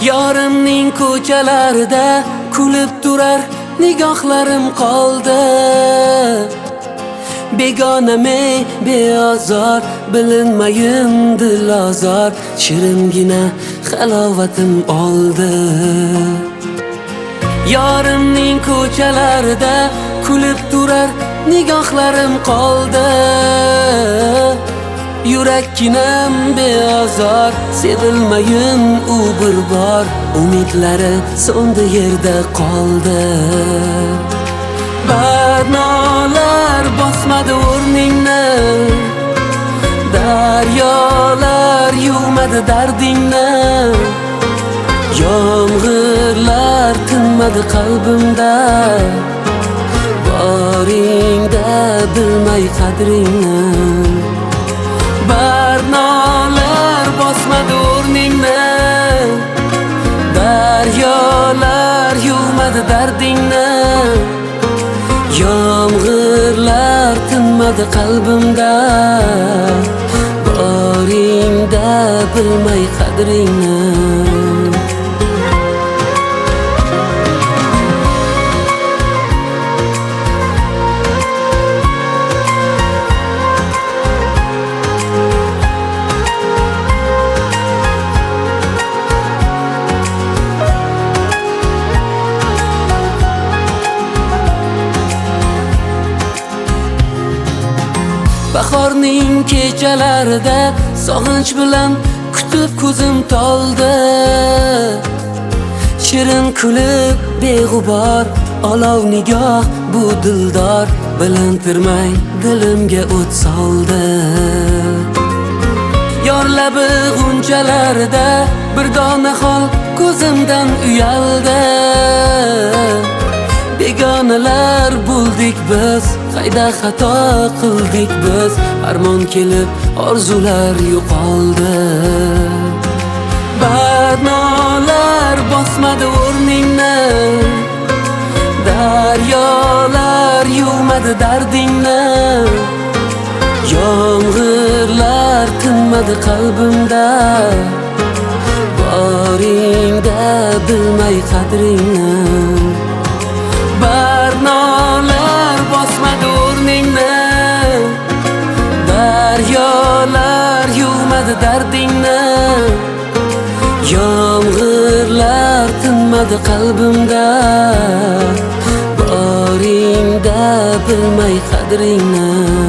Yorimning ko'chalarida kulib turar nigohlarim qoldi. Begoname beozor, bilinmayin dilozor, shiringina halovatim oldi. Yorimning ko'chalarida kulib turar nigohlarim qoldi. Yurakkinam beozor, sevilmayin u bir bor, umidlari so'ndi yerda qoldi. Barnolar bosmadi o'rningni, daryolar yuvmadi dardingni, yomg'irlar tinmadi qalbimda, boringda bilmay qadringni. Barnolar bosmadi o'rningni, daryolar yuvmadi dardingni, yomg'irlar tinmadi qalbimda, boringda bilmay qadringni. Bahorning kechalarida sog'inch bilan kutib ko'zim toldi. Shirin kulib beg'ubor, olov nigoh bu dildor, bilintirmay dilimga o't soldi. Yor labi g'unchalarida bir dona xol ko'zimdan uyaldi. Begonalar bo'ldik biz, qayda xato qildik biz, armon kelib orzular yo'qoldi. Barnolar bosmadi o'rningni, daryolar yuvmadi dardingni, yomg'irlar tinmadi qalbimda, boringda bilmay qadringni. Barnolar bosmadi o'rningni, daryolar yuvmadi dardingni, yomg'irlar tinmadi qalbimda, boringda bilmay qadringni.